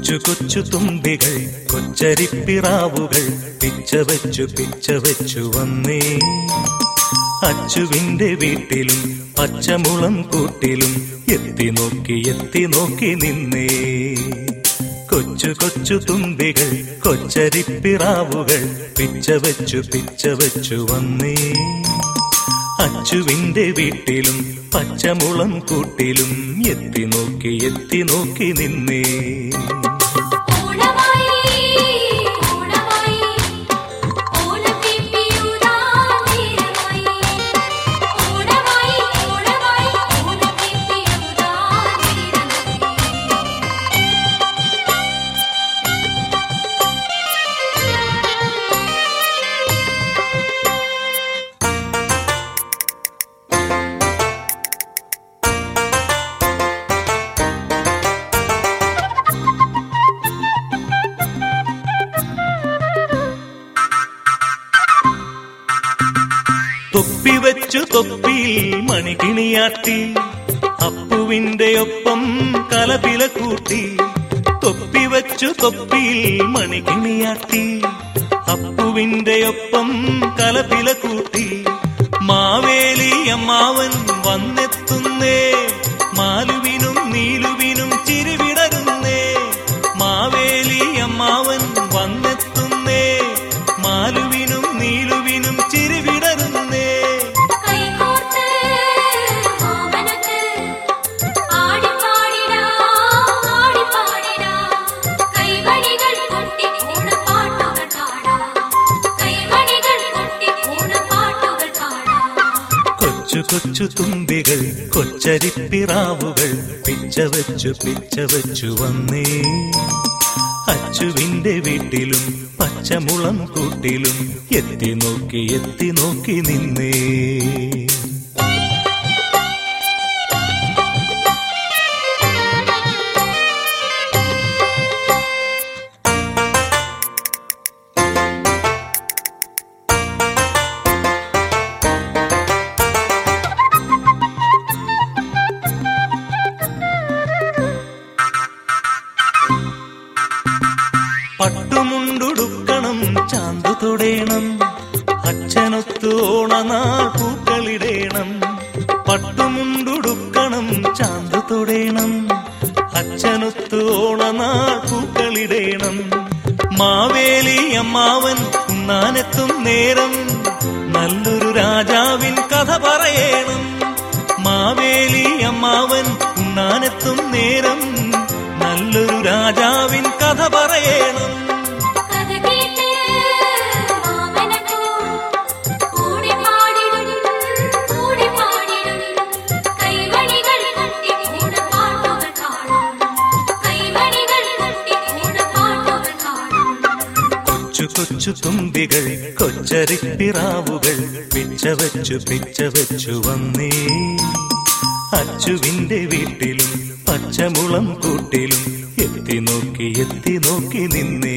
കൊച്ചു കൊച്ചു തുമ്പികൾ കൊച്ചരിപ്പിറാവുകൾ പിച്ച വെച്ചു വന്നേ. അച്ചുവിന്റെ വീട്ടിലും പച്ചമുളം കൂട്ടിലും എത്തി നോക്കി നിന്നേ. കൊച്ചു കൊച്ചു തുമ്പികൾ കൊച്ചരിപ്പിറാവുകൾ പിച്ച വെച്ചു വന്നേ. അച്ചുവിന്റെ വീട്ടിലും പച്ചമുളം കൂട്ടിലും എത്തി നോക്കി നിന്നേ. തൊപ്പിവെച്ചു തൊപ്പിയിൽ മണികിണിയാട്ടി അപ്പുവിന്റെ ഒപ്പം കലപില കൂട്ടി. തൊപ്പിവെച്ചു തൊപ്പിയിൽ മണികിണിയാട്ടി അപ്പുവിന്റെ ഒപ്പം കലപില കൂട്ടി. മാവേലി അമ്മാവൻ വന്നെത്തുന്നേ, മാലുവിനും നീലുവിനും ചിരിവിടരുന്നേ. മാവേലി അമ്മാവൻ വന്നെത്തുന്നേ, മാലുവിനും നീലുവിനും ചിരിവിടരുന്നേ. കൊച്ചു കൊച്ചു തുമ്പികൾ കൊച്ചരിപ്പിറാവുകൾ പിച്ച വെച്ചു വന്നേ. അച്ചുവിന്റെ വീട്ടിലും പച്ചമുളം കൂട്ടിലും എത്തി നോക്കി നിന്നേ. പട്ടുമുണ്ടുടുക്കണം, ചാന്തു തൊടേണം, അച്ഛനൊത്തു ഓണനാൾ പൂക്കളിടേണം. പട്ടുമുണ്ടുടുക്കണം, ചാന്തു തൊടേണം, അച്ഛനൊത്തു ഓണനാൾ പൂക്കളിടേണം. മാവേലി അമ്മാവൻ ഉണ്ണാനെത്തും നേരം നല്ലൊരു രാജാവിൻ കഥ പറയണം. മാവേലി അമ്മാവൻ ഉണ്ണാനെത്തും നേരം നല്ലൊരു രാജാവിൻ കഥ പറയണം. കൊച്ചു കൊച്ചു തുമ്പികൾ കൊച്ചരിപ്പിറാവുകൾ പിച്ച വെച്ചു വന്നേ. അച്ചുവിന്റെ വീട്ടിലും പച്ചമുളം കൂട്ടിലും എത്തി നോക്കി നിന്നേ.